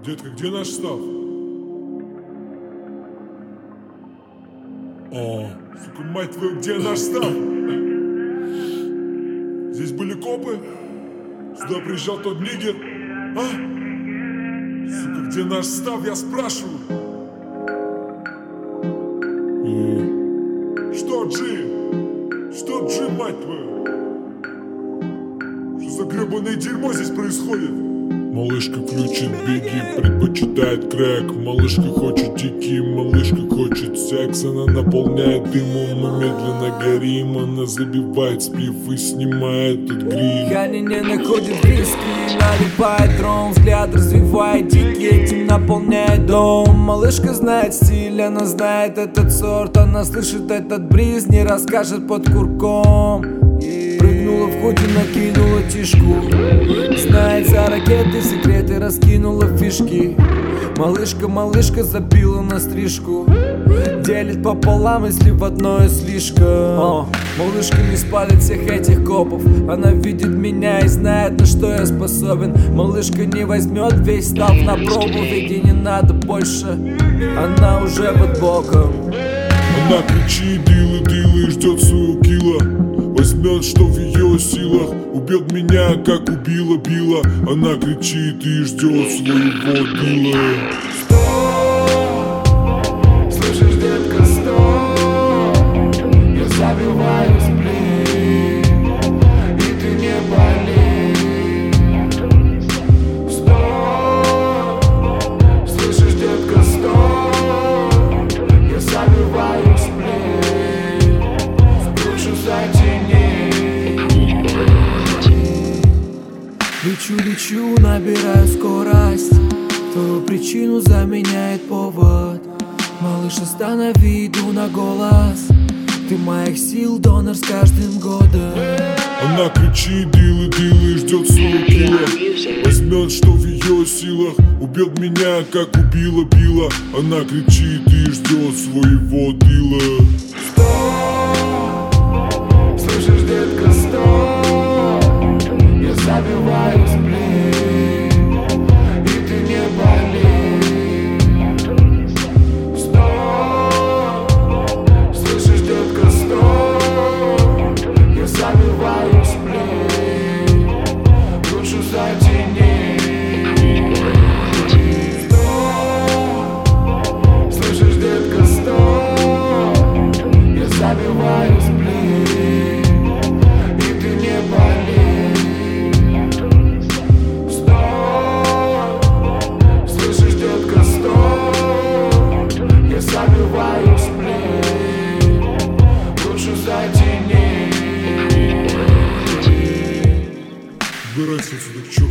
Детка, где наш став? Сука, мать твою, где наш став? Здесь были копы? Сюда приезжал тот нигер? Сука, где наш став, я спрашиваю? Что, Джи? Что, Джи, мать твою? Что за гребаное дерьмо здесь происходит? Малышка включит беги, предпочитает крэк. Малышка хочет дикий, малышка хочет секс. Она наполняет дымом, мы медленно горим. Она забивает сплив и снимает тут грим. Яни не находит виски, наливает ром. Взгляд развивает дикий, этим наполняет дом. Малышка знает стиль, она знает этот сорт. Она слышит этот бриз, не расскажет под курком. Прыгнула в ходе, накинула тишку. Знает за ракеты, секреты, раскинула фишки. Малышка забила на стрижку. Делит пополам, если в одной слишком. Малышка не спалит всех этих копов. Она видит меня и знает, на что я способен. Малышка не возьмет весь став на пробу, ведь ей не надо больше. Она уже под боком. Она кричит дилы и ждет своего килла. Возьмет, что в ее силах. Убьет меня, как убила Билла. Она кричит и ждет своего дила. Стоп, слышишь, детка, стоп. Я забиваюсь в плен, и ты не боли. Стоп, слышишь, детка, стоп. Я забиваюсь в плен, лучше затяни. Лечу, набираю скорость. Твою причину заменяет повод. Малыш, останови, иду на голос. Ты моих сил, донор с каждым годом. Она кричит дилы и ждет своего килла. Возьмет, что в ее силах. Убьет меня, как убила Билла. Она кричит и ждет своего дила. Стоп, слышишь, детка, стоп. Я забиваюсь в плен, и ты не боли. Стоп, слышишь, детка, стоп. Я забиваюсь в плен, лучше затяни. Стоп, слышишь, детка, стоп. Я забиваюсь в плен, и ты не боли. Забиваюсь в плен, лучше затяни. Убирайся отсюда, к черту.